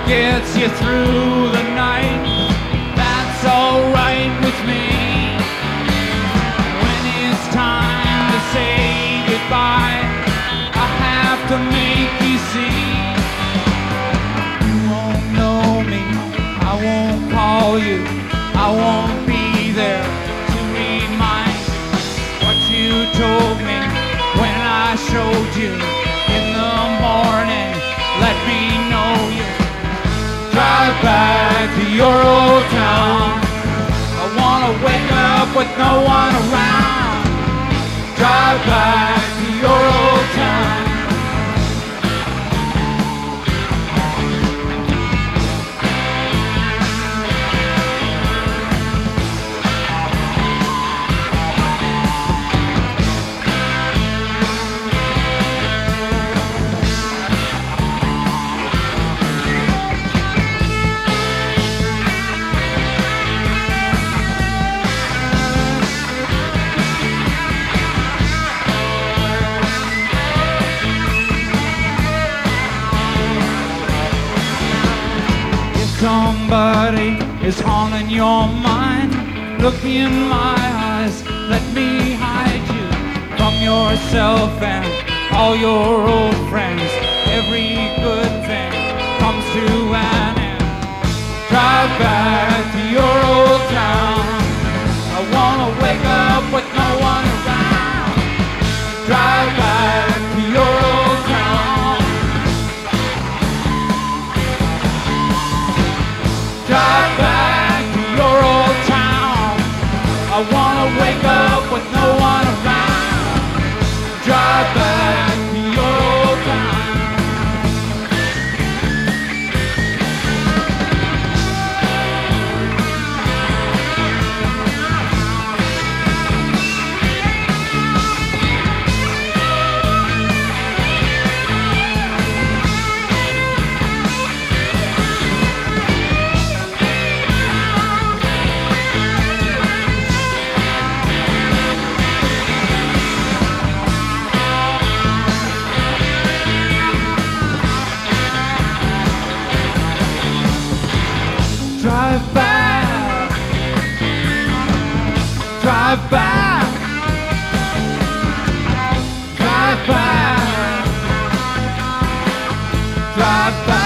gets you through the night, that's alright with me. When it's time to say goodbye, I have to make you see. You won't know me, I won't call you, I won't be there to remind what you told me when I showed you in the morning. Let me know you. Drive back to your old town. I wanna wake up with no one around. Drive back to your old town. Somebody is haunting your mind. Look in my eyes, let me hide you from yourself and all your old friends. Every good thing comes to an end. Drive back to your old town. I wanna wake up with no one around. Drive back to your old town. Drive back to your old town. I wanna wake up with no one around. Drive back to your old town. Drive back, drive back, drive back, drive back.